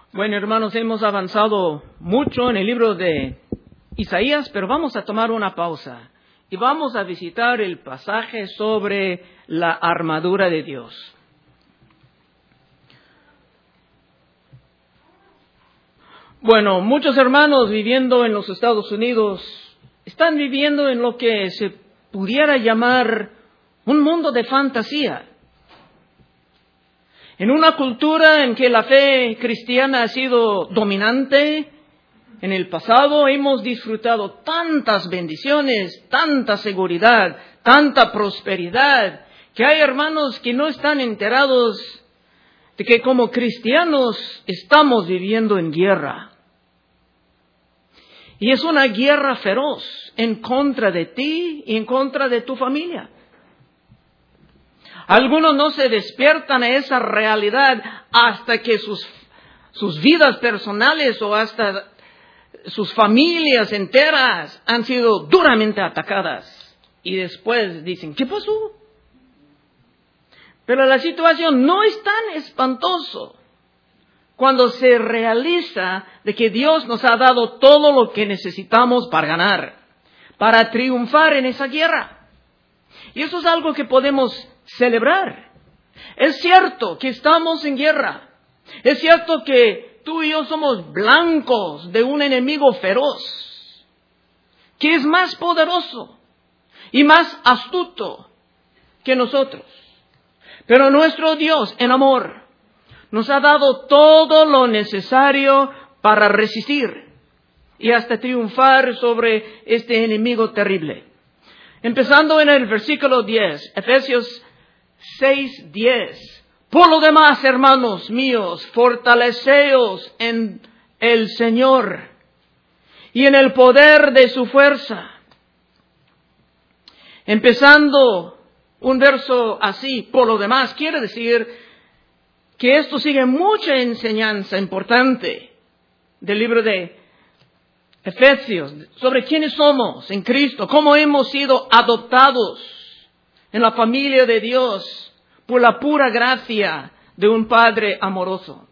Bueno, hermanos, hemos avanzado mucho en el libro de Isaías, pero vamos a tomar una pausa y vamos a visitar el pasaje sobre la armadura de Dios. Bueno, muchos hermanos viviendo en los Estados Unidos están viviendo en lo que se pudiera llamar un mundo de fantasía. En una cultura en que la fe cristiana ha sido dominante, en el pasado hemos disfrutado tantas bendiciones, tanta seguridad, tanta prosperidad, que hay hermanos que no están enterados de que como cristianos estamos viviendo en guerra. Y es una guerra feroz en contra de ti y en contra de tu familia. Algunos no se despiertan a esa realidad hasta que sus vidas personales o hasta sus familias enteras han sido duramente atacadas. Y después dicen, ¿qué pasó? Pero la situación no es tan espantoso cuando se realiza de que Dios nos ha dado todo lo que necesitamos para ganar, para triunfar en esa guerra. Y eso es algo que podemos celebrar. Es cierto que estamos en guerra. Es cierto que tú y yo somos blancos de un enemigo feroz, que es más poderoso y más astuto que nosotros. Pero nuestro Dios, en amor, nos ha dado todo lo necesario para resistir y hasta triunfar sobre este enemigo terrible. Empezando en el versículo 10, Efesios 6:10. Por lo demás, hermanos míos, fortaleceos en el Señor y en el poder de su fuerza. Empezando un verso así, por lo demás, quiere decir que esto sigue mucha enseñanza importante del libro de Efesios, sobre quiénes somos en Cristo, cómo hemos sido adoptados en la familia de Dios por la pura gracia de un Padre amoroso.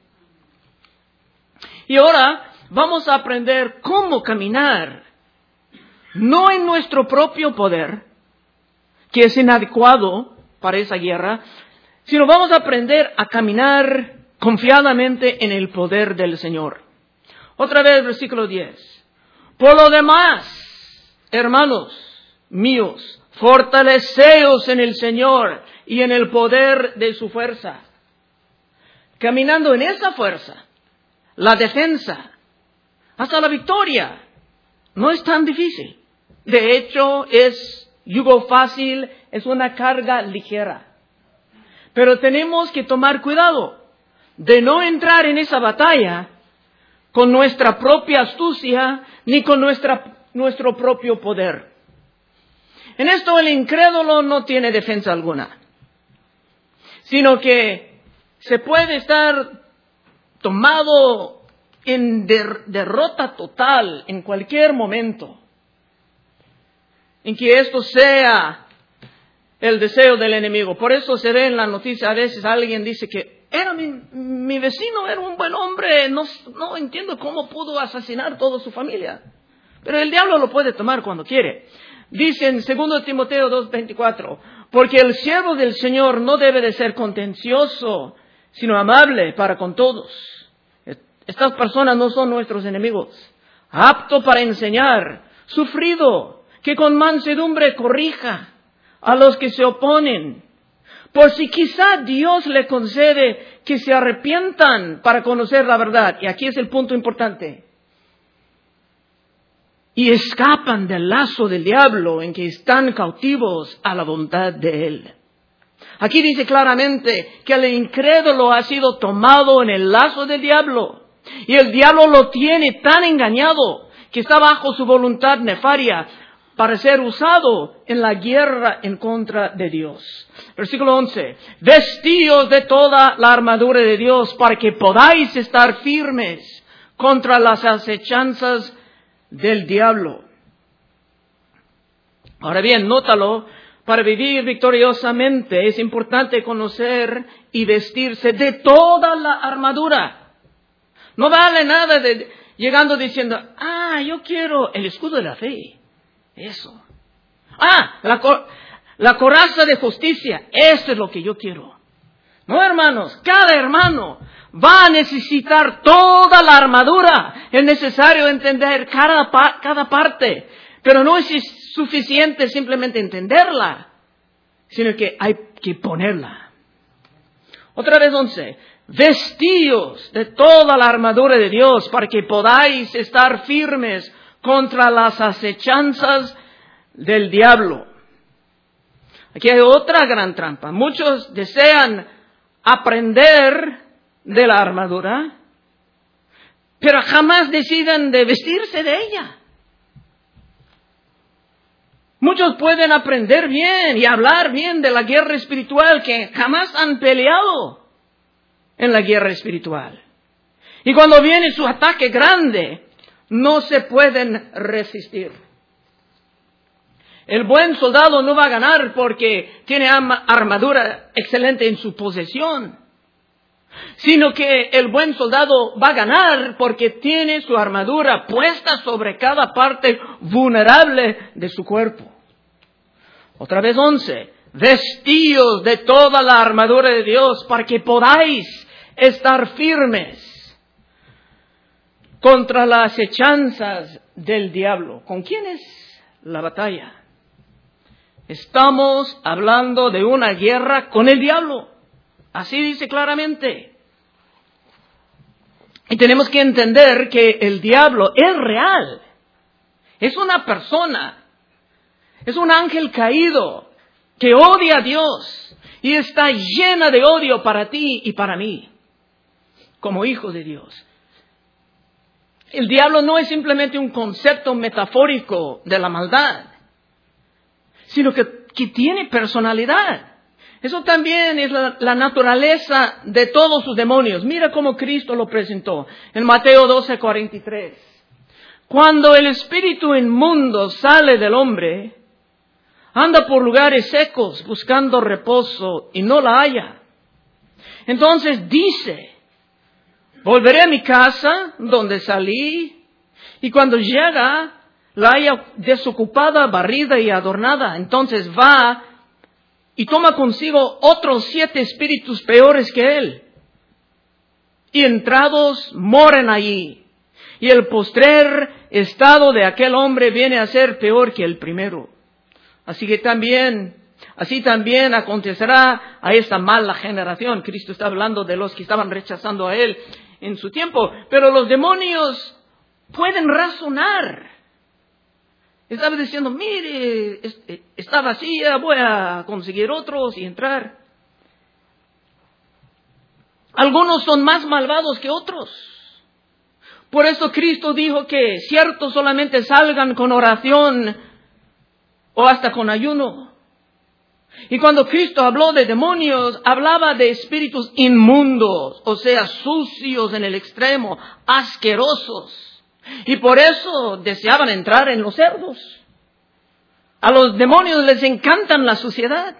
Y ahora vamos a aprender cómo caminar, no en nuestro propio poder, que es inadecuado para esa guerra, sino vamos a aprender a caminar confiadamente en el poder del Señor. Otra vez, versículo 10. Por lo demás, hermanos míos, fortaleceos en el Señor y en el poder de su fuerza. Caminando en esa fuerza, la defensa, hasta la victoria, no es tan difícil. De hecho, es yugo fácil, es una carga ligera. Pero tenemos que tomar cuidado de no entrar en esa batalla con nuestra propia astucia ni con nuestro propio poder. En esto el incrédulo no tiene defensa alguna, sino que se puede estar tomado en derrota total en cualquier momento en que esto sea el deseo del enemigo. Por eso se ve en la noticia, a veces alguien dice que era mi vecino, era un buen hombre, no entiendo cómo pudo asesinar toda su familia. Pero el diablo lo puede tomar cuando quiere. Dice en 2 Timoteo 2:24, porque el siervo del Señor no debe de ser contencioso, sino amable para con todos. Estas personas no son nuestros enemigos. Apto para enseñar, sufrido, que con mansedumbre corrija a los que se oponen, por si quizá Dios le concede que se arrepientan para conocer la verdad. Y aquí es el punto importante. Y escapan del lazo del diablo en que están cautivos a la voluntad de él. Aquí dice claramente que el incrédulo ha sido tomado en el lazo del diablo. Y el diablo lo tiene tan engañado que está bajo su voluntad nefaria para ser usado en la guerra en contra de Dios. Versículo 11. Vestíos de toda la armadura de Dios para que podáis estar firmes contra las acechanzas del diablo. Ahora bien, nótalo, para vivir victoriosamente es importante conocer y vestirse de toda la armadura. No vale nada de llegando diciendo, yo quiero el escudo de la fe. Eso. La coraza de justicia. Eso es lo que yo quiero. No, hermanos, cada hermano va a necesitar toda la armadura. Es necesario entender cada parte. Pero no es suficiente simplemente entenderla, sino que hay que ponerla. Otra vez 11. Vestíos de toda la armadura de Dios para que podáis estar firmes contra las acechanzas del diablo. Aquí hay otra gran trampa. Muchos desean aprender de la armadura, pero jamás deciden de vestirse de ella. Muchos pueden aprender bien y hablar bien de la guerra espiritual que jamás han peleado en la guerra espiritual. Y cuando viene su ataque grande, no se pueden resistir. El buen soldado no va a ganar porque tiene armadura excelente en su posesión, sino que el buen soldado va a ganar porque tiene su armadura puesta sobre cada parte vulnerable de su cuerpo. Otra vez 11. Vestíos de toda la armadura de Dios para que podáis estar firmes contra las acechanzas del diablo. ¿Con quién es la batalla? Estamos hablando de una guerra con el diablo. Así dice claramente. Y tenemos que entender que el diablo es real. Es una persona. Es un ángel caído que odia a Dios y está llena de odio para ti y para mí, como hijos de Dios. El diablo no es simplemente un concepto metafórico de la maldad, sino que tiene personalidad. Eso también es la naturaleza de todos sus demonios. Mira cómo Cristo lo presentó en Mateo 12:43. Cuando el espíritu inmundo sale del hombre, anda por lugares secos buscando reposo y no la halla. Entonces dice, volveré a mi casa donde salí, y cuando llega la halla desocupada, barrida y adornada. Entonces va y toma consigo otros 7 espíritus peores que él, y entrados moran allí. Y el postrer estado de aquel hombre viene a ser peor que el primero. Así también acontecerá a esta mala generación. Cristo está hablando de los que estaban rechazando a Él en su tiempo. Pero los demonios pueden razonar. Estaba diciendo, mire, está vacía, voy a conseguir otros y entrar. Algunos son más malvados que otros. Por eso Cristo dijo que ciertos solamente salgan con oración o hasta con ayuno. Y cuando Cristo habló de demonios, hablaba de espíritus inmundos, o sea, sucios en el extremo, asquerosos. Y por eso deseaban entrar en los cerdos. A los demonios les encantan la suciedad.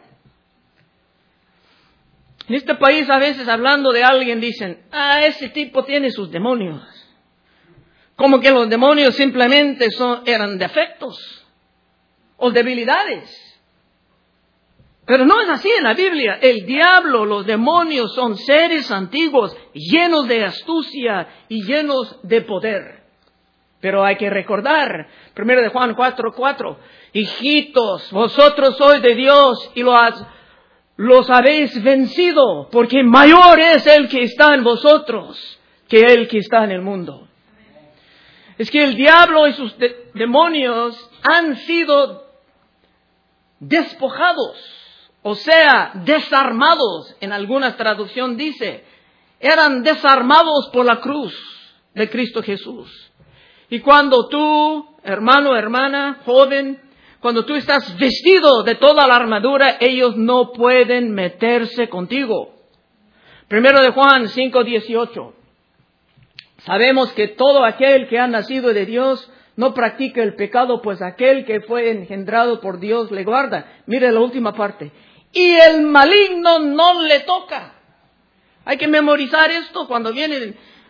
En este país a veces hablando de alguien dicen, ese tipo tiene sus demonios. Como que los demonios simplemente eran defectos o debilidades. Pero no es así en la Biblia. El diablo, los demonios son seres antiguos, llenos de astucia y llenos de poder. Pero hay que recordar, 1 de Juan 4:4, hijitos, vosotros sois de Dios y los habéis vencido, porque mayor es el que está en vosotros que el que está en el mundo. Es que el diablo y sus demonios han sido despojados, o sea, desarmados. En algunas traducciones dice, eran desarmados por la cruz de Cristo Jesús. Y cuando tú, hermano, hermana, joven, cuando tú estás vestido de toda la armadura, ellos no pueden meterse contigo. 1 de Juan 5:18. Sabemos que todo aquel que ha nacido de Dios no practica el pecado, pues aquel que fue engendrado por Dios le guarda. Mire la última parte. Y el maligno no le toca. Hay que memorizar esto cuando vienen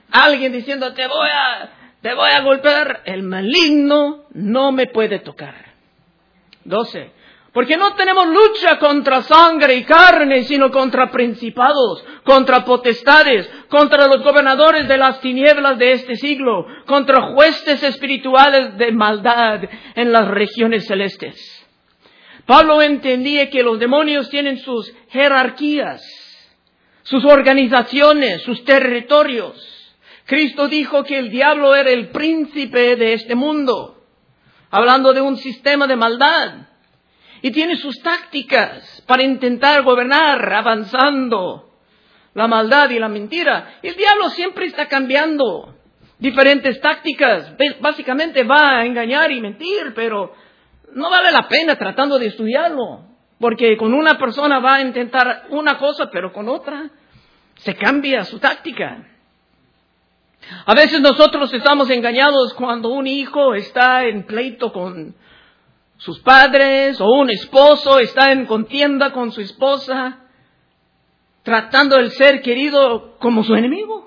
alguien diciendo, te voy a golpear, el maligno no me puede tocar. 12. Porque no tenemos lucha contra sangre y carne, sino contra principados, contra potestades, contra los gobernadores de las tinieblas de este siglo, contra huestes espirituales de maldad en las regiones celestes. Pablo entendía que los demonios tienen sus jerarquías, sus organizaciones, sus territorios. Cristo dijo que el diablo era el príncipe de este mundo, hablando de un sistema de maldad. Y tiene sus tácticas para intentar gobernar, avanzando la maldad y la mentira. El diablo siempre está cambiando diferentes tácticas. Básicamente va a engañar y mentir, pero no vale la pena tratando de estudiarlo. Porque con una persona va a intentar una cosa, pero con otra se cambia su táctica. A veces nosotros estamos engañados cuando un hijo está en pleito con sus padres, o un esposo está en contienda con su esposa, tratando el ser querido como su enemigo.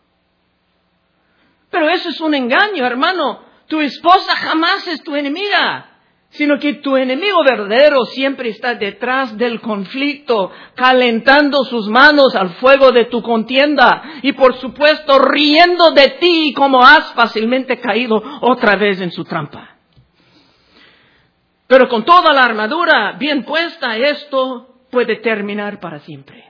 Pero eso es un engaño, hermano. Tu esposa jamás es tu enemiga, sino que tu enemigo verdadero siempre está detrás del conflicto, calentando sus manos al fuego de tu contienda y, por supuesto, riendo de ti como has fácilmente caído otra vez en su trampa. Pero con toda la armadura bien puesta, esto puede terminar para siempre.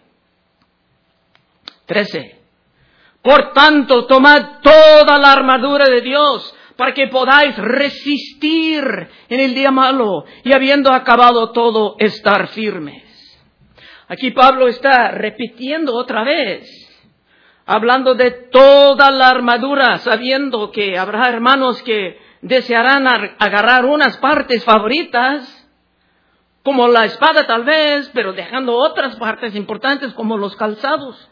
13. Por tanto, tomad toda la armadura de Dios para que podáis resistir en el día malo y, habiendo acabado todo, estar firmes. Aquí Pablo está repitiendo otra vez, hablando de toda la armadura, sabiendo que habrá hermanos que desearán agarrar unas partes favoritas, como la espada tal vez, pero dejando otras partes importantes como los calzados.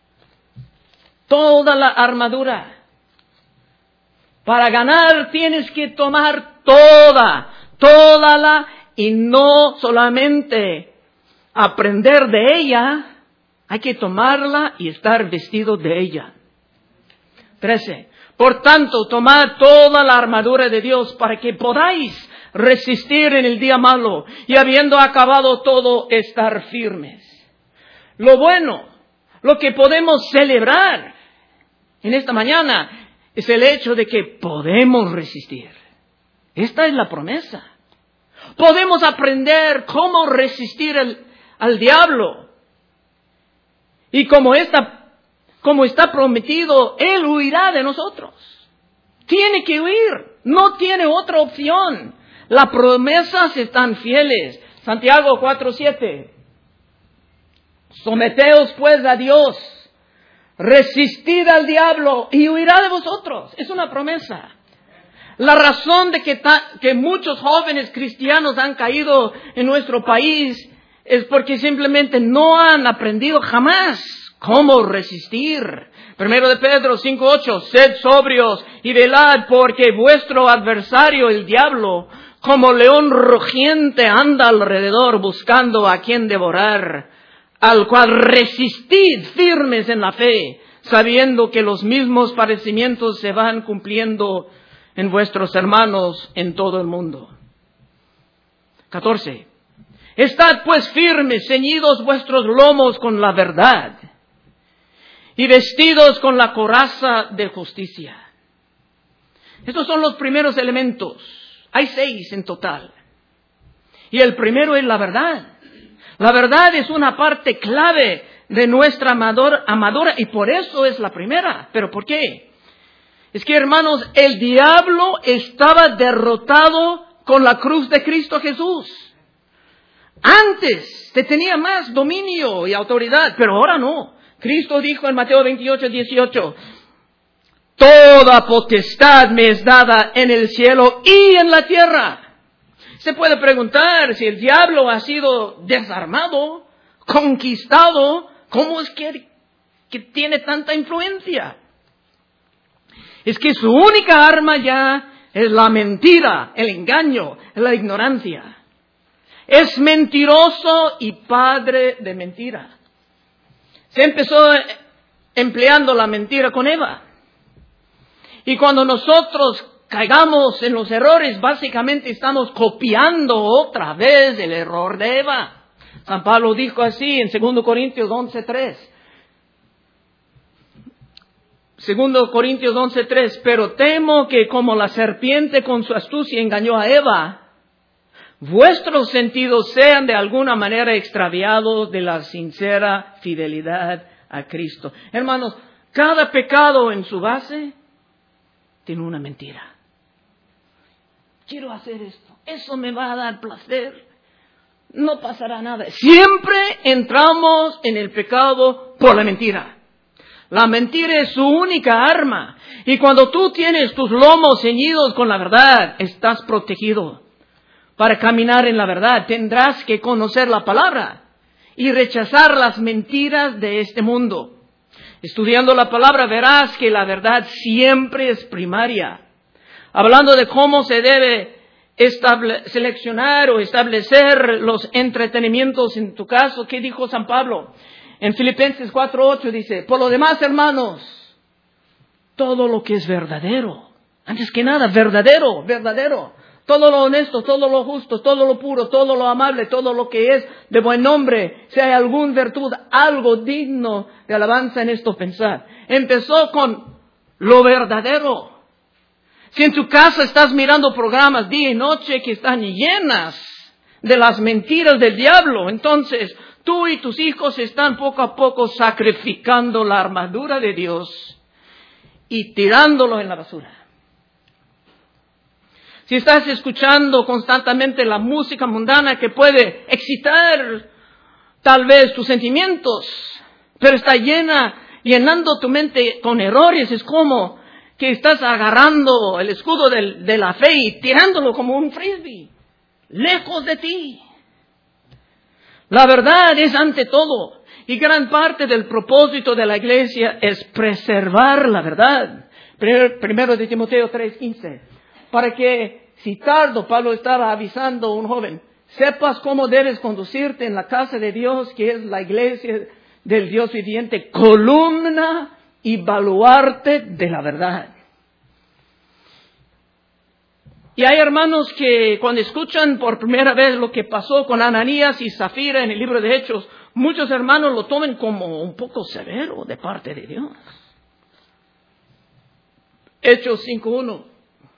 Toda la armadura. Para ganar tienes que tomar toda la, y no solamente aprender de ella, hay que tomarla y estar vestido de ella. 13. Por tanto, tomad toda la armadura de Dios para que podáis resistir en el día malo y, habiendo acabado todo, estar firmes. Lo bueno, lo que podemos celebrar en esta mañana es el hecho de que podemos resistir. Esta es la promesa. Podemos aprender cómo resistir al diablo. Y como está prometido, Él huirá de nosotros. Tiene que huir. No tiene otra opción. Las promesas están fieles. Santiago 4:7. Someteos pues a Dios. Resistid al diablo y huirá de vosotros. Es una promesa. La razón de que muchos jóvenes cristianos han caído en nuestro país es porque simplemente no han aprendido jamás cómo resistir. 1 de Pedro 5:8, sed sobrios y velad, porque vuestro adversario, el diablo, como león rugiente anda alrededor buscando a quien devorar, al cual resistid firmes en la fe, sabiendo que los mismos padecimientos se van cumpliendo en vuestros hermanos en todo el mundo. 14. Estad pues firmes, ceñidos vuestros lomos con la verdad, y vestidos con la coraza de justicia. Estos son los primeros elementos. Hay 6 en total. Y el primero es la verdad. La verdad es una parte clave de nuestra amadora y por eso es la primera. ¿Pero por qué? Es que, hermanos, el diablo estaba derrotado con la cruz de Cristo Jesús. Antes se tenía más dominio y autoridad, pero ahora no. Cristo dijo en Mateo 28:18, toda potestad me es dada en el cielo y en la tierra. Se puede preguntar si el diablo ha sido desarmado, conquistado, ¿cómo es que tiene tanta influencia? Es que su única arma ya es la mentira, el engaño, la ignorancia. Es mentiroso y padre de mentira. Se empezó empleando la mentira con Eva. Y cuando nosotros caigamos en los errores, básicamente estamos copiando otra vez el error de Eva. San Pablo dijo así en 2 Corintios 11:3. 2 Corintios 11:3, pero temo que como la serpiente con su astucia engañó a Eva, vuestros sentidos sean de alguna manera extraviados de la sincera fidelidad a Cristo. Hermanos, cada pecado en su base tiene una mentira. Quiero hacer esto, eso me va a dar placer, no pasará nada. Siempre entramos en el pecado por la mentira. La mentira es su única arma. Y cuando tú tienes tus lomos ceñidos con la verdad, estás protegido. Para caminar en la verdad tendrás que conocer la palabra y rechazar las mentiras de este mundo. Estudiando la palabra verás que la verdad siempre es primaria. Hablando de cómo se debe seleccionar o establecer los entretenimientos en tu caso, ¿qué dijo San Pablo? En Filipenses 4:8 dice, por lo demás, hermanos, todo lo que es verdadero, antes que nada, verdadero, todo lo honesto, todo lo justo, todo lo puro, todo lo amable, todo lo que es de buen nombre, si hay alguna virtud, algo digno de alabanza en esto pensar. Empezó con lo verdadero. Si en tu casa estás mirando programas día y noche que están llenas de las mentiras del diablo, entonces tú y tus hijos están poco a poco sacrificando la armadura de Dios y tirándolo en la basura. Si estás escuchando constantemente la música mundana que puede excitar tal vez tus sentimientos, pero está llenando tu mente con errores, es como que estás agarrando el escudo de la fe y tirándolo como un frisbee, lejos de ti. La verdad es ante todo, y gran parte del propósito de la iglesia es preservar la verdad. Primero de Timoteo 3:15, para que, si tardo, Pablo estaba avisando a un joven, sepas cómo debes conducirte en la casa de Dios, que es la iglesia del Dios viviente, columna y baluarte de la verdad. Y hay hermanos que cuando escuchan por primera vez lo que pasó con Ananías y Zafira en el libro de Hechos, muchos hermanos lo toman como un poco severo de parte de Dios. Hechos 5:1.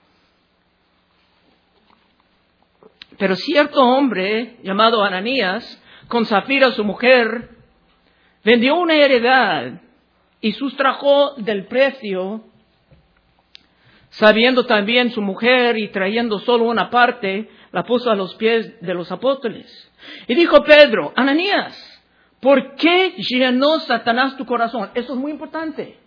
Pero cierto hombre llamado Ananías, con Zafira su mujer, vendió una heredad y sustrajo del precio, sabiendo también su mujer y trayendo solo una parte, la puso a los pies de los apóstoles. Y dijo Pedro, Ananías, ¿por qué llenó Satanás tu corazón? Eso es muy importante.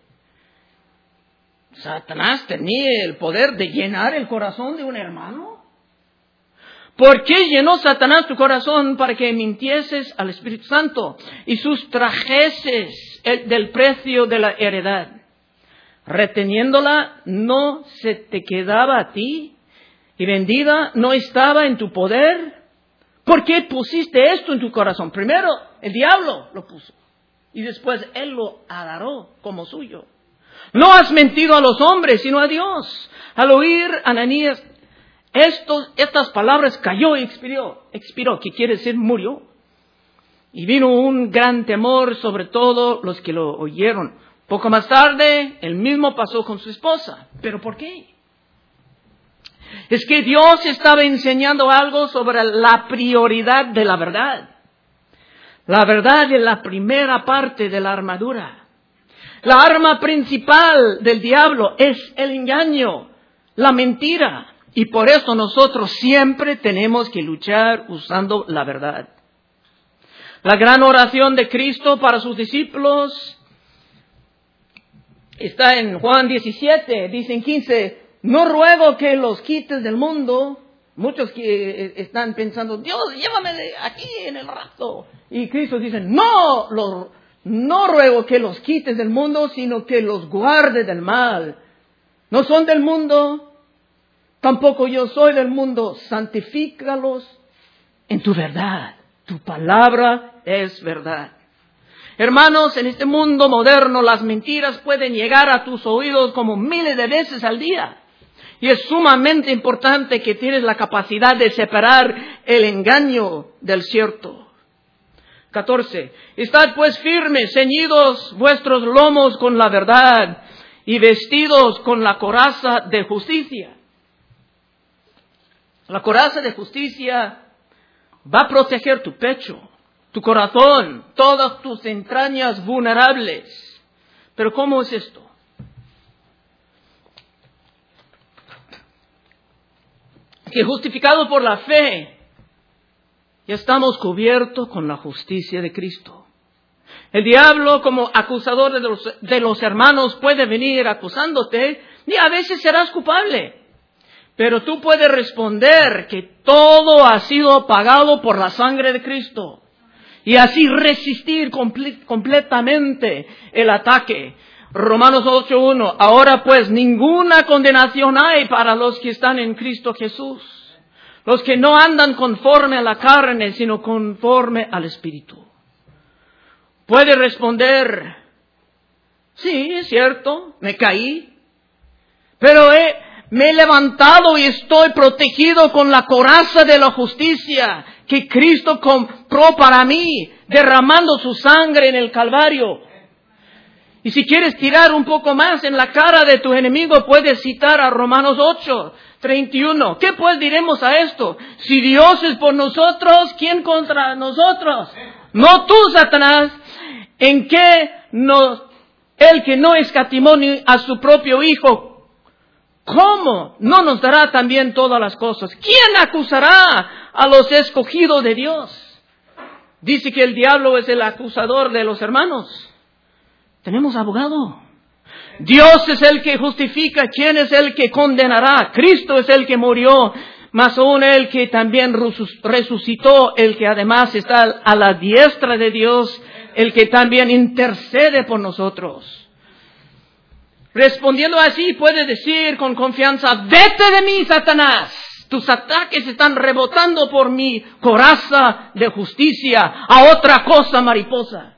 ¿Satanás tenía el poder de llenar el corazón de un hermano? ¿Por qué llenó Satanás tu corazón para que mintieses al Espíritu Santo y sustrajeses del precio de la heredad? Reteniéndola no se te quedaba a ti y vendida no estaba en tu poder. ¿Por qué pusiste esto en tu corazón? Primero el diablo lo puso y después él lo agarró como suyo. No has mentido a los hombres sino a Dios. Al oír Ananías estas palabras cayó y expiró, que quiere decir murió. Y vino un gran temor sobre todo los que lo oyeron. Poco más tarde, el mismo pasó con su esposa. ¿Pero por qué? Es que Dios estaba enseñando algo sobre la prioridad de la verdad. La verdad es la primera parte de la armadura. La arma principal del diablo es el engaño, la mentira. Y por eso nosotros siempre tenemos que luchar usando la verdad. La gran oración de Cristo para sus discípulos está en Juan 17, dicen 15, no ruego que los quites del mundo. Muchos que están pensando, Dios, llévame de aquí en el rapto. Y Cristo dice, no ruego que los quites del mundo, sino que los guarde del mal. No son del mundo, tampoco yo soy del mundo. Santifícalos en tu verdad. Tu palabra es verdad. Hermanos, en este mundo moderno las mentiras pueden llegar a tus oídos como miles de veces al día. Y es sumamente importante que tienes la capacidad de separar el engaño del cierto. 14. Estad pues firmes, ceñidos vuestros lomos con la verdad y vestidos con la coraza de justicia. La coraza de justicia va a proteger tu pecho, tu corazón, todas tus entrañas vulnerables. Pero ¿cómo es esto? Que justificados por la fe, ya estamos cubiertos con la justicia de Cristo. El diablo, como acusador de los hermanos, puede venir acusándote y a veces serás culpable. Pero tú puedes responder que todo ha sido pagado por la sangre de Cristo. Y así resistir completamente el ataque. Romanos 8:1. Ahora pues ninguna condenación hay para los que están en Cristo Jesús. Los que no andan conforme a la carne, sino conforme al Espíritu. Puede responder, sí, es cierto, me caí, pero me he levantado y estoy protegido con la coraza de la justicia que Cristo compró para mí, derramando su sangre en el Calvario. Y si quieres tirar un poco más en la cara de tu enemigo, puedes citar a Romanos 8:31. ¿Qué pues diremos a esto? Si Dios es por nosotros, ¿quién contra nosotros? No tú, Satanás. ¿En qué el que no escatimó ni a su propio Hijo, cómo no nos dará también todas las cosas? ¿Quién acusará a los escogidos de Dios? Dice que el diablo es el acusador de los hermanos. Tenemos abogado. Dios es el que justifica. ¿Quién es el que condenará? Cristo es el que murió, mas aún el que también resucitó, el que además está a la diestra de Dios, el que también intercede por nosotros. Respondiendo así, puede decir con confianza, vete de mí, Satanás. Tus ataques están rebotando por mi coraza de justicia a otra cosa, mariposa.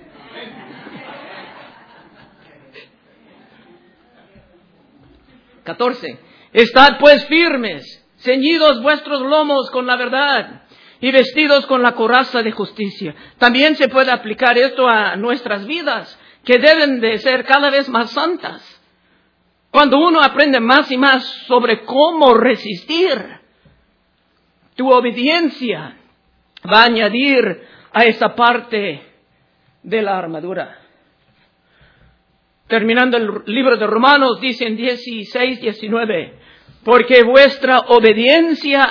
14. Estad pues firmes, ceñidos vuestros lomos con la verdad y vestidos con la coraza de justicia. También se puede aplicar esto a nuestras vidas, que deben de ser cada vez más santas. Cuando uno aprende más y más sobre cómo resistir, tu obediencia va a añadir a esa parte de la armadura. Terminando el libro de Romanos, dice en 16:19, porque vuestra obediencia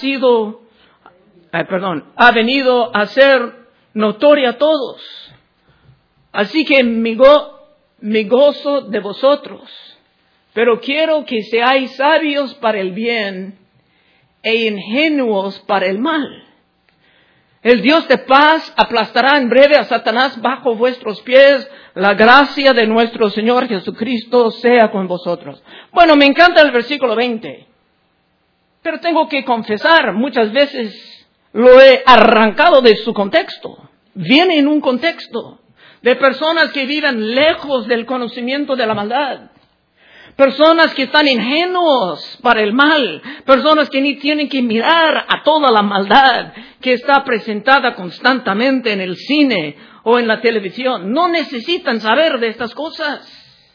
ha venido a ser notoria a todos. Así que me gozo de vosotros, pero quiero que seáis sabios para el bien e ingenuos para el mal. El Dios de paz aplastará en breve a Satanás bajo vuestros pies. La gracia de nuestro Señor Jesucristo sea con vosotros. Bueno, me encanta el versículo 20. Pero tengo que confesar, muchas veces lo he arrancado de su contexto. Viene en un contexto de personas que viven lejos del conocimiento de la maldad. Personas que están ingenuos para el mal. Personas que ni tienen que mirar a toda la maldad que está presentada constantemente en el cine o en la televisión. No necesitan saber de estas cosas.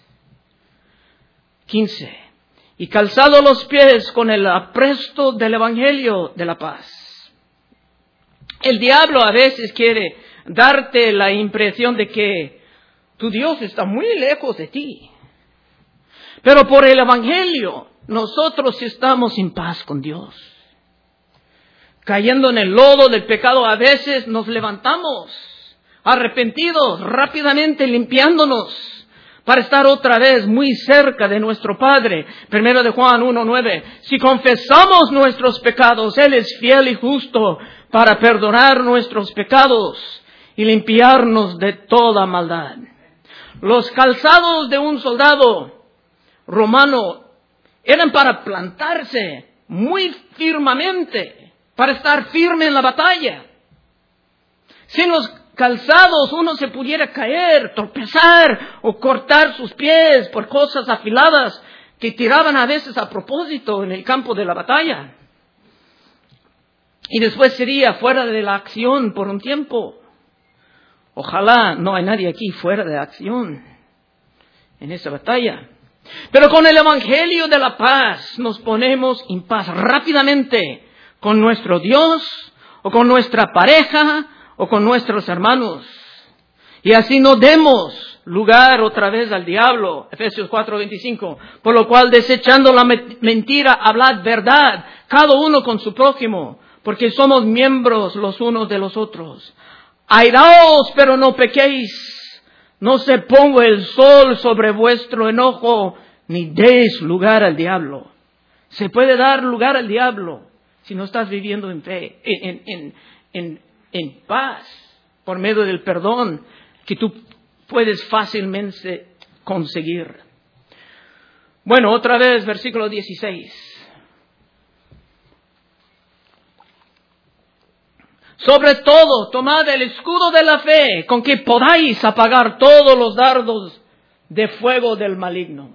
15. Y calzado los pies con el apresto del Evangelio de la paz. El diablo a veces quiere darte la impresión de que tu Dios está muy lejos de ti. Pero por el Evangelio, nosotros estamos en paz con Dios. Cayendo en el lodo del pecado, a veces nos levantamos, arrepentidos, rápidamente limpiándonos, para estar otra vez muy cerca de nuestro Padre. 1 de Juan 1:9. Si confesamos nuestros pecados, Él es fiel y justo para perdonar nuestros pecados y limpiarnos de toda maldad. Los calzados de un soldado romano eran para plantarse muy firmemente, para estar firme en la batalla. Sin los calzados uno se pudiera caer, tropezar o cortar sus pies por cosas afiladas que tiraban a veces a propósito en el campo de la batalla. Y después sería fuera de la acción por un tiempo. Ojalá no hay nadie aquí fuera de acción en esa batalla. Pero con el Evangelio de la paz nos ponemos en paz rápidamente con nuestro Dios o con nuestra pareja o con nuestros hermanos. Y así no demos lugar otra vez al diablo. Efesios 4:25. Por lo cual, desechando la mentira, hablad verdad, cada uno con su prójimo, porque somos miembros los unos de los otros. Airaos, pero no pequéis. No se ponga el sol sobre vuestro enojo, ni deis lugar al diablo. Se puede dar lugar al diablo si no estás viviendo en fe, en paz, por medio del perdón que tú puedes fácilmente conseguir. Bueno, otra vez, versículo 16. Sobre todo, tomad el escudo de la fe, con que podáis apagar todos los dardos de fuego del maligno.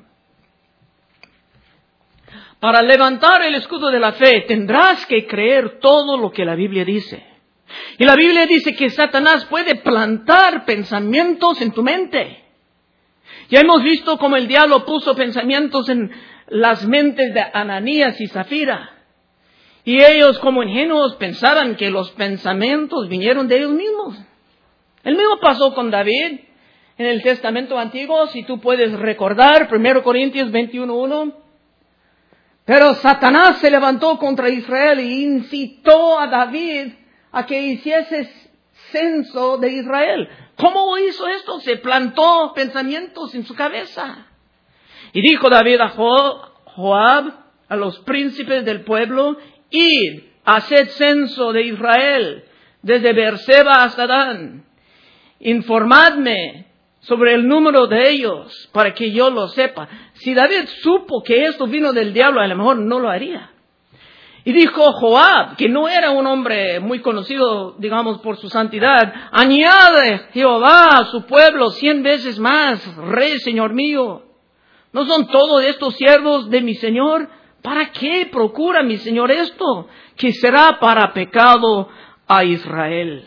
Para levantar el escudo de la fe, tendrás que creer todo lo que la Biblia dice. Y la Biblia dice que Satanás puede plantar pensamientos en tu mente. Ya hemos visto cómo el diablo puso pensamientos en las mentes de Ananías y Zafira. Y ellos, como ingenuos, pensaban que los pensamientos vinieron de ellos mismos. El mismo pasó con David en el Testamento Antiguo, si tú puedes recordar, 1 Corintios 21:1. Pero Satanás se levantó contra Israel e incitó a David a que hiciese censo de Israel. ¿Cómo hizo esto? Se plantó pensamientos en su cabeza. Y dijo David a Joab, a los príncipes del pueblo: id, haced censo de Israel, desde Beerseba hasta Dan. Informadme sobre el número de ellos, para que yo lo sepa. Si David supo que esto vino del diablo, a lo mejor no lo haría. Y dijo Joab, que no era un hombre muy conocido, digamos, por su santidad: añade Jehová a su pueblo 100 veces más, rey, señor mío. ¿No son todos estos siervos de mi señor? ¿Para qué procura mi señor esto? Que será para pecado a Israel.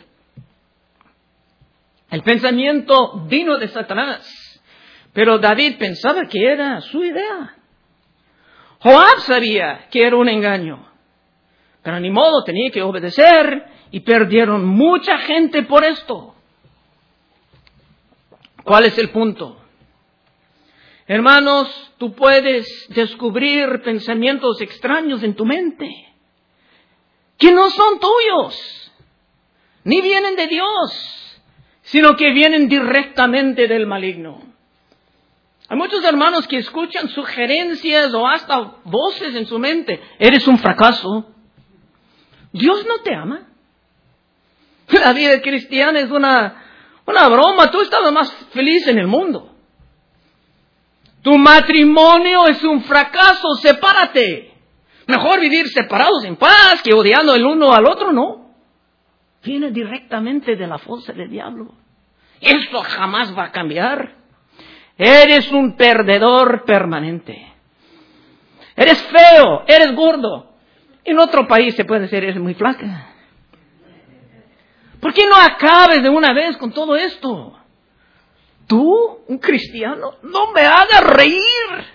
El pensamiento vino de Satanás, pero David pensaba que era su idea. Joab sabía que era un engaño, pero ni modo, tenía que obedecer, y perdieron mucha gente por esto. ¿Cuál es el punto? Hermanos, tú puedes descubrir pensamientos extraños en tu mente, que no son tuyos, ni vienen de Dios, sino que vienen directamente del maligno. Hay muchos hermanos que escuchan sugerencias o hasta voces en su mente: eres un fracaso, Dios no te ama, la vida cristiana es una broma, tú estás más feliz en el mundo, tu matrimonio es un fracaso, sepárate, mejor vivir separados en paz que odiando el uno al otro. No, viene directamente de la fosa del diablo. Esto jamás va a cambiar. Eres un perdedor permanente. Eres feo, eres gordo. En otro país se puede decir: eres muy flaca. ¿Por qué no acabes de una vez con todo esto? Tú, un cristiano, no me hagas reír.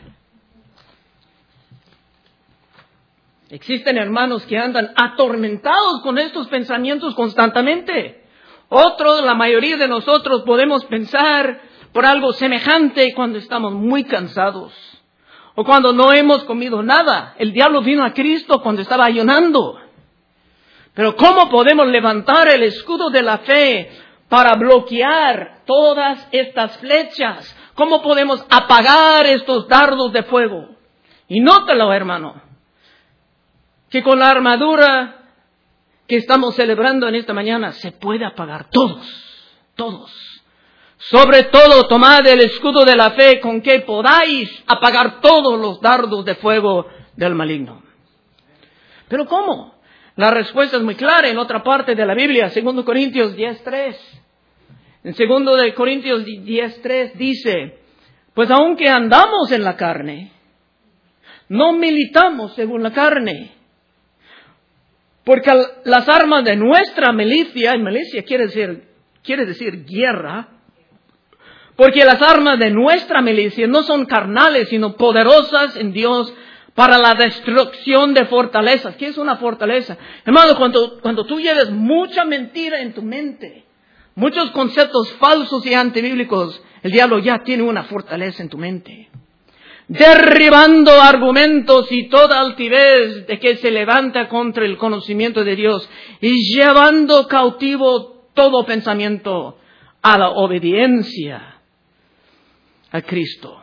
Existen hermanos que andan atormentados con estos pensamientos constantemente. Otros, la mayoría de nosotros, podemos pensar por algo semejante cuando estamos muy cansados o cuando no hemos comido nada. El diablo vino a Cristo cuando estaba ayunando. Pero ¿cómo podemos levantar el escudo de la fe para bloquear todas estas flechas? ¿Cómo podemos apagar estos dardos de fuego? Y nótalo, hermano, que con la armadura que estamos celebrando en esta mañana se puede apagar todos. Sobre todo, tomad el escudo de la fe, con que podáis apagar todos los dardos de fuego del maligno. ¿Pero cómo? La respuesta es muy clara en otra parte de la Biblia, 2 Corintios 10:3. En 2 de Corintios 10:3 dice, pues aunque andamos en la carne, no militamos según la carne. Porque las armas de nuestra milicia, y milicia quiere decir guerra, porque las armas de nuestra milicia no son carnales, sino poderosas en Dios para la destrucción de fortalezas. ¿Qué es una fortaleza? Hermano, cuando tú lleves mucha mentira en tu mente, muchos conceptos falsos y antibíblicos, el diablo ya tiene una fortaleza en tu mente. Derribando argumentos y toda altivez de que se levanta contra el conocimiento de Dios y llevando cautivo todo pensamiento a la obediencia a Cristo.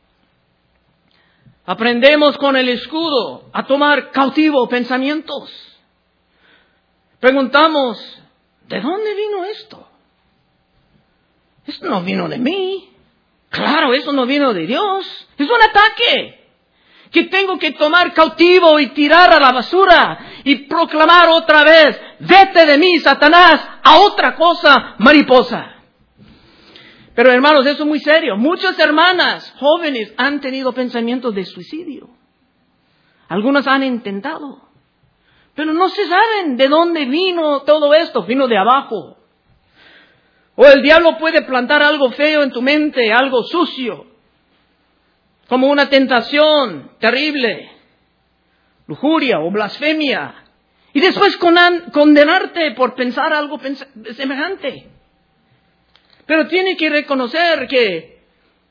Aprendemos con el escudo a tomar cautivo pensamientos. Preguntamos, ¿de dónde vino esto? Esto no vino de mí. Claro, eso no vino de Dios. Es un ataque que tengo que tomar cautivo y tirar a la basura y proclamar otra vez, vete de mí, Satanás, a otra cosa, mariposa. Pero hermanos, eso es muy serio. Muchas hermanas jóvenes han tenido pensamientos de suicidio. Algunas han intentado. Pero no se saben de dónde vino todo esto. Vino de abajo. O el diablo puede plantar algo feo en tu mente, algo sucio, como una tentación terrible, lujuria o blasfemia, y después condenarte por pensar algo semejante. Pero tiene que reconocer que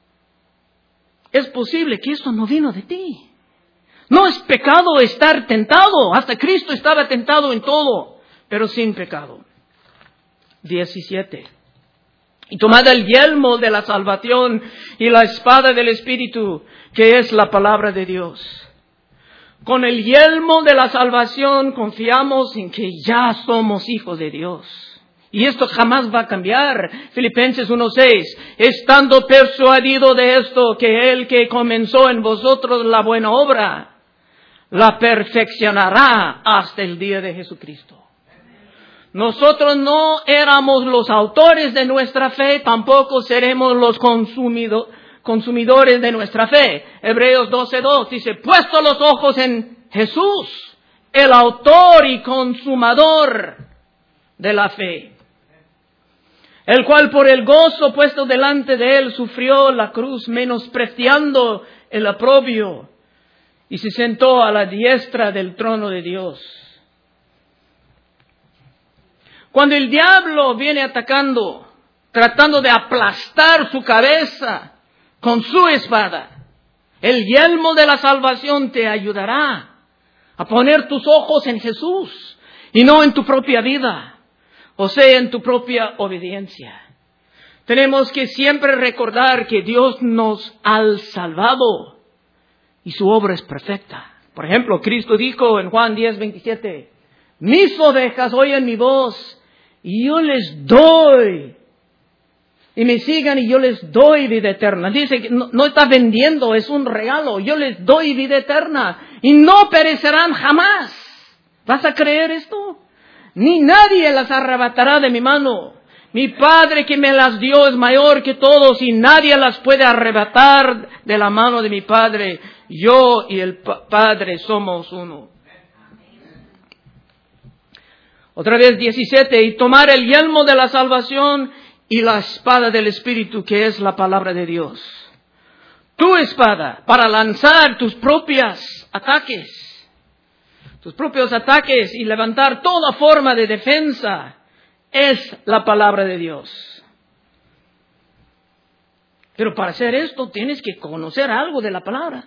es posible que eso no vino de ti. No es pecado estar tentado, hasta Cristo estaba tentado en todo, pero sin pecado. 17. Y tomad el yelmo de la salvación y la espada del Espíritu, que es la palabra de Dios. Con el yelmo de la salvación confiamos en que ya somos hijos de Dios. Y esto jamás va a cambiar. Filipenses 1:6. Estando persuadido de esto, que el que comenzó en vosotros la buena obra, la perfeccionará hasta el día de Jesucristo. Nosotros no éramos los autores de nuestra fe, tampoco seremos los consumidores de nuestra fe. Hebreos 12:2 dice, puesto los ojos en Jesús, el autor y consumador de la fe, el cual por el gozo puesto delante de él sufrió la cruz, menospreciando el oprobio, y se sentó a la diestra del trono de Dios. Cuando el diablo viene atacando, tratando de aplastar su cabeza con su espada, el yelmo de la salvación te ayudará a poner tus ojos en Jesús y no en tu propia vida, o sea, en tu propia obediencia. Tenemos que siempre recordar que Dios nos ha salvado y su obra es perfecta. Por ejemplo, Cristo dijo en Juan 10:27, mis ovejas oyen mi voz y yo les doy, y me sigan y yo les doy vida eterna. Dice que no está vendiendo, es un regalo. Yo les doy vida eterna y no perecerán jamás. ¿Vas a creer esto? Ni nadie las arrebatará de mi mano. Mi Padre que me las dio es mayor que todos y nadie las puede arrebatar de la mano de mi Padre. Yo y el Padre somos uno. Otra vez 17, y tomar el yelmo de la salvación y la espada del Espíritu, que es la palabra de Dios. Tu espada, para lanzar tus propios ataques y levantar toda forma de defensa, es la palabra de Dios. Pero para hacer esto tienes que conocer algo de la palabra.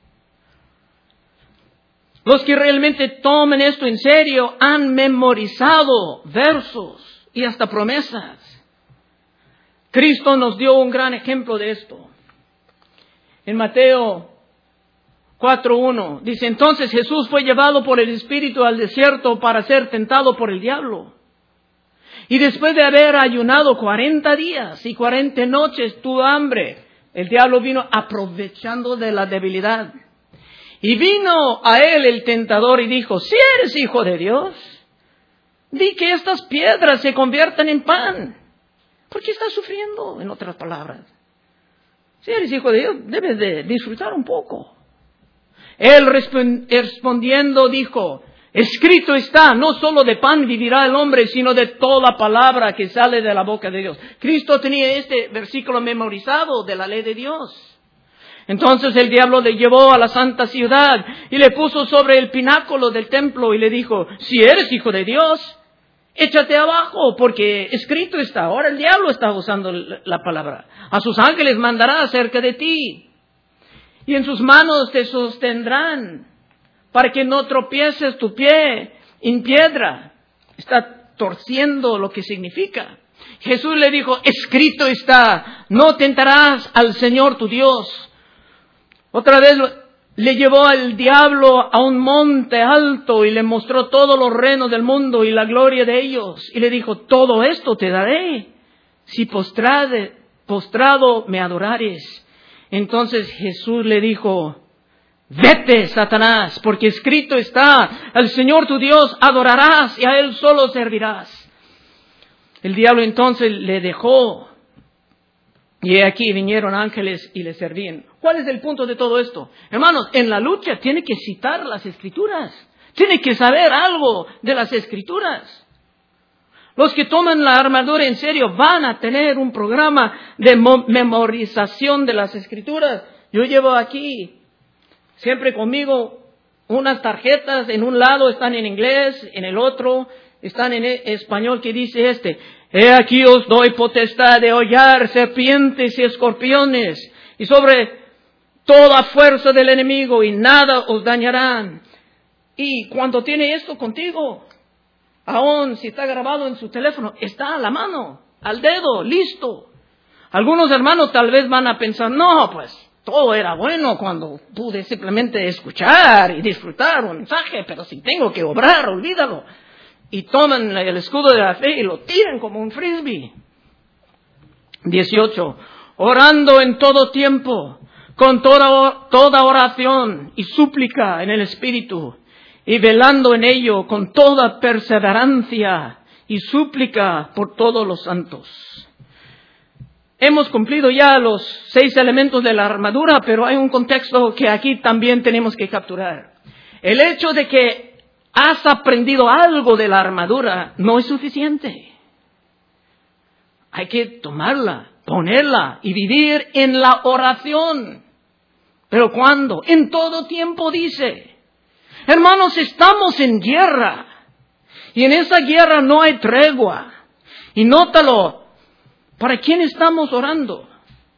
Los que realmente tomen esto en serio han memorizado versos y hasta promesas. Cristo nos dio un gran ejemplo de esto. En Mateo 4:1 dice, entonces Jesús fue llevado por el Espíritu al desierto para ser tentado por el diablo. Y después de haber ayunado 40 días y 40 noches tuvo hambre. El diablo vino aprovechando de la debilidad. Y vino a él el tentador y dijo, si eres hijo de Dios, di que estas piedras se conviertan en pan. ¿Por qué estás sufriendo? En otras palabras. Si eres hijo de Dios, debes de disfrutar un poco. Él respondiendo dijo, escrito está, no solo de pan vivirá el hombre, sino de toda palabra que sale de la boca de Dios. Cristo tenía este versículo memorizado de la ley de Dios. Entonces el diablo le llevó a la santa ciudad y le puso sobre el pináculo del templo y le dijo, si eres hijo de Dios, échate abajo, porque escrito está. Ahora el diablo está usando la palabra. A sus ángeles mandará acerca de ti, y en sus manos te sostendrán, para que no tropieces tu pie en piedra. Está torciendo lo que significa. Jesús le dijo, escrito está, no tentarás al Señor tu Dios. Otra vez le llevó al diablo a un monte alto y le mostró todos los reinos del mundo y la gloria de ellos. Y le dijo, todo esto te daré si postrado me adorares. Entonces Jesús le dijo, vete, Satanás, porque escrito está, al Señor tu Dios adorarás y a Él solo servirás. El diablo entonces le dejó. Y aquí vinieron ángeles y le servían. ¿Cuál es el punto de todo esto? Hermanos, en la lucha tiene que citar las Escrituras. Tiene que saber algo de las Escrituras. Los que toman la armadura en serio van a tener un programa de memorización de las Escrituras. Yo llevo aquí siempre conmigo unas tarjetas. En un lado están en inglés, en el otro están en español, que dice he aquí os doy potestad de hollar serpientes y escorpiones, y sobre toda fuerza del enemigo, y nada os dañarán. Y cuando tiene esto contigo, aún si está grabado en su teléfono, está a la mano, al dedo, listo. Algunos hermanos tal vez van a pensar, no, pues todo era bueno cuando pude simplemente escuchar y disfrutar un mensaje, pero si tengo que obrar, olvídalo. Y toman el escudo de la fe y lo tiran como un frisbee. 18. Orando en todo tiempo, con toda oración y súplica en el Espíritu, y velando en ello con toda perseverancia y súplica por todos los santos. Hemos cumplido ya los 6 elementos de la armadura, pero hay un contexto que aquí también tenemos que capturar. El hecho de que has aprendido algo de la armadura no es suficiente. Hay que tomarla, ponerla y vivir en la oración. ¿Pero cuándo? En todo tiempo, dice. Hermanos, estamos en guerra. Y en esa guerra no hay tregua. Y nótalo, ¿para quién estamos orando?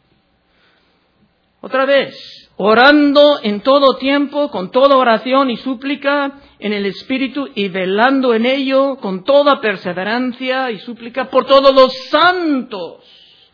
Otra vez, orando en todo tiempo, con toda oración y súplica en el Espíritu, y velando en ello con toda perseverancia y súplica por todos los santos.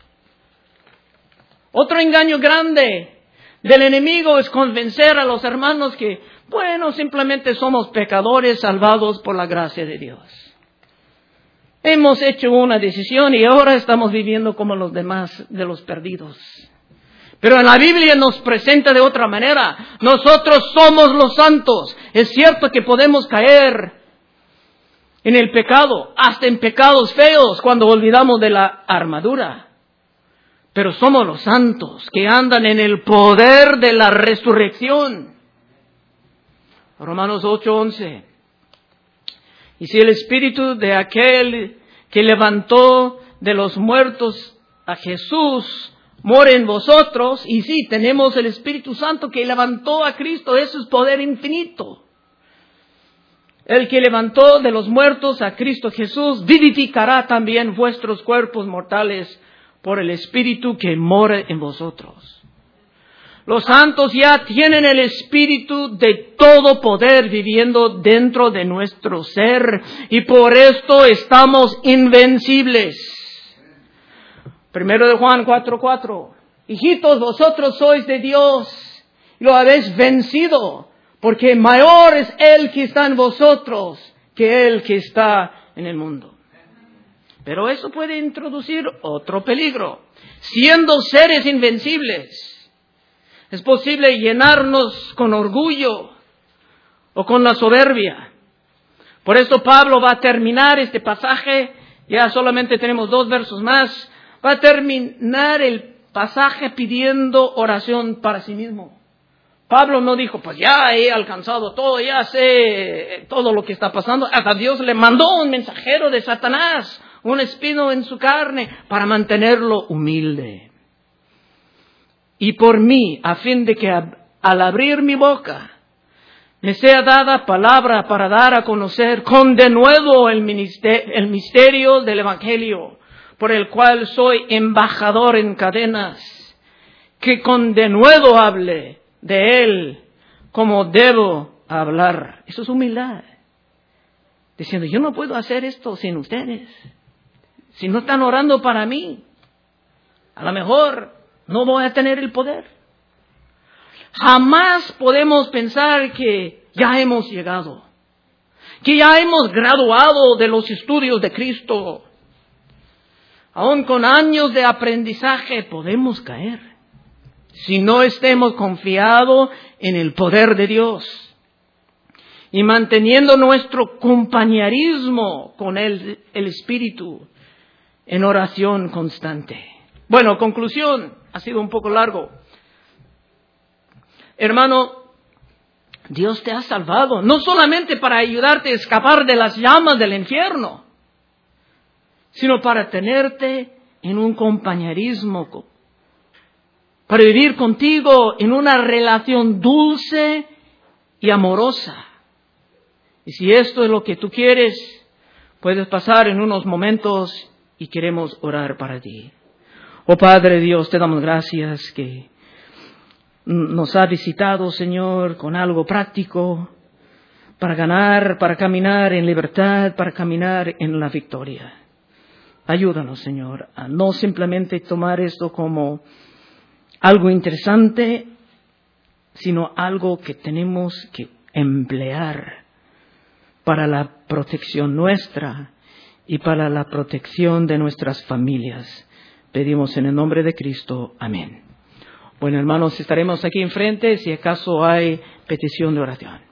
Otro engaño grande del enemigo es convencer a los hermanos que, bueno, simplemente somos pecadores salvados por la gracia de Dios. Hemos hecho una decisión y ahora estamos viviendo como los demás de los perdidos. Pero en la Biblia nos presenta de otra manera. Nosotros somos los santos. Es cierto que podemos caer en el pecado, hasta en pecados feos, cuando olvidamos de la armadura. Pero somos los santos que andan en el poder de la resurrección. Romanos 8:11. Y si el espíritu de aquel que levantó de los muertos a Jesús mora en vosotros, y sí, tenemos el Espíritu Santo que levantó a Cristo, eso es poder infinito. El que levantó de los muertos a Cristo Jesús vivificará también vuestros cuerpos mortales por el Espíritu que mora en vosotros. Los santos ya tienen el Espíritu de todo poder viviendo dentro de nuestro ser, y por esto estamos invencibles. 1 de Juan 4:4. Hijitos, vosotros sois de Dios, y lo habéis vencido, porque mayor es el que está en vosotros que el que está en el mundo. Pero eso puede introducir otro peligro. Siendo seres invencibles, es posible llenarnos con orgullo o con la soberbia. Por esto Pablo va a terminar este pasaje. Ya solamente tenemos 2 versos más. va a terminar el pasaje pidiendo oración para sí mismo. Pablo no dijo, pues ya he alcanzado todo, ya sé todo lo que está pasando. Hasta Dios le mandó un mensajero de Satanás, un espino en su carne, para mantenerlo humilde. Y por mí, a fin de que al abrir mi boca, me sea dada palabra para dar a conocer con denuedo el misterio del Evangelio, por el cual soy embajador en cadenas, que con denuedo hable de él como debo hablar. Eso es humildad. Diciendo, yo no puedo hacer esto sin ustedes. Si no están orando para mí, a lo mejor no voy a tener el poder. Jamás podemos pensar que ya hemos llegado, que ya hemos graduado de los estudios de Cristo. Aún con años de aprendizaje podemos caer, si no estemos confiados en el poder de Dios y manteniendo nuestro compañerismo con el Espíritu en oración constante. Bueno, conclusión, ha sido un poco largo. Hermano, Dios te ha salvado, no solamente para ayudarte a escapar de las llamas del infierno, sino para tenerte en un compañerismo, para vivir contigo en una relación dulce y amorosa. Y si esto es lo que tú quieres, puedes pasar en unos momentos y queremos orar para ti. Oh Padre Dios, te damos gracias que nos ha visitado, Señor, con algo práctico para ganar, para caminar en libertad, para caminar en la victoria. Ayúdanos, Señor, a no simplemente tomar esto como algo interesante, sino algo que tenemos que emplear para la protección nuestra y para la protección de nuestras familias. Pedimos en el nombre de Cristo. Amén. Bueno, hermanos, estaremos aquí enfrente si acaso hay petición de oración.